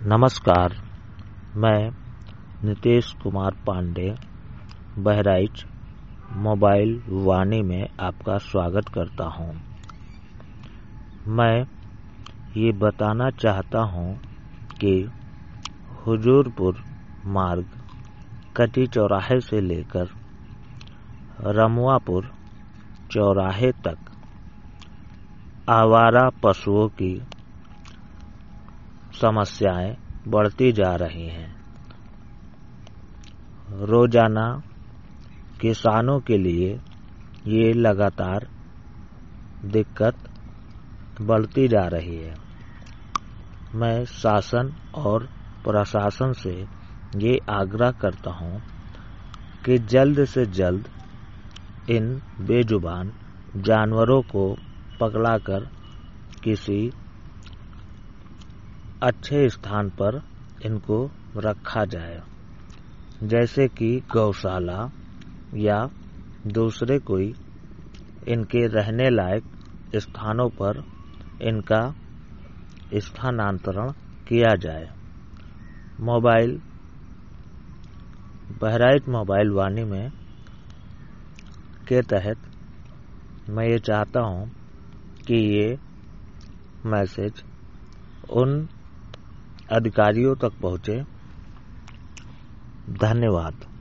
नमस्कार, मैं नितेश कुमार पांडे बहराइच मोबाइल वाणी में आपका स्वागत करता हूं। मैं ये बताना चाहता हूं कि हुजूरपुर मार्ग कटी चौराहे से लेकर रमुआपुर चौराहे तक आवारा पशुओं की समस्याएं बढ़ती जा रही हैं। रोजाना किसानों के लिए ये लगातार दिक्कत बढ़ती जा रही है। मैं शासन और प्रशासन से ये आग्रह करता हूं कि जल्द से जल्द इन बेजुबान जानवरों को पकड़ाकर किसी अच्छे स्थान पर इनको रखा जाए, जैसे कि गौशाला या दूसरे कोई इनके रहने लायक स्थानों पर इनका स्थानांतरण किया जाए। बहराइच मोबाइल वाणी में के तहत मैं ये चाहता हूं कि ये मैसेज उन अधिकारियों तक पहुंचे। धन्यवाद।